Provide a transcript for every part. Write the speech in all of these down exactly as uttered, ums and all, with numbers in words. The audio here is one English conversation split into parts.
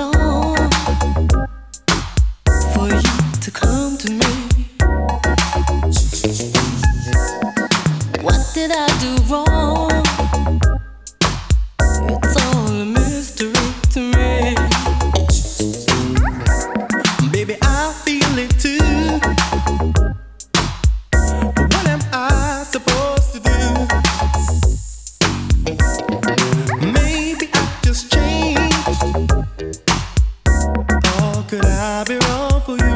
long for you to come to me. What did I do wrong? It's all a mystery to me. Baby, I feel it too. What am I supposed to do? Maybe I just changed, or could I be wrong for you?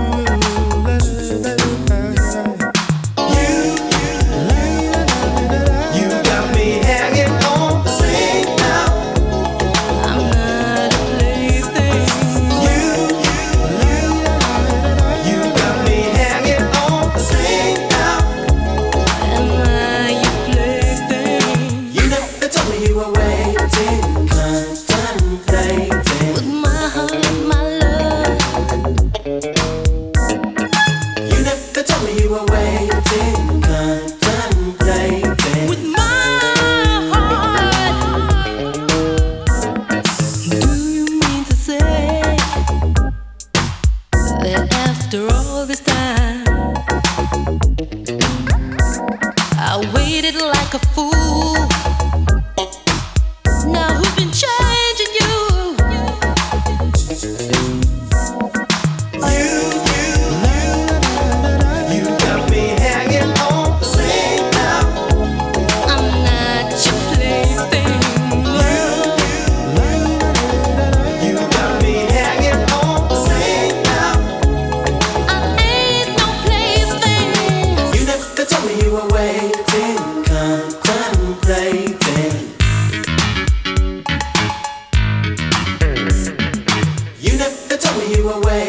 After all this time, I waited like a fool. Now who's been changing you? You, you, you got me hanging on the same now. I'm not your plaything. You, you got me hanging on the same now. Told me you were waiting, contemplating. You never told me you were waiting.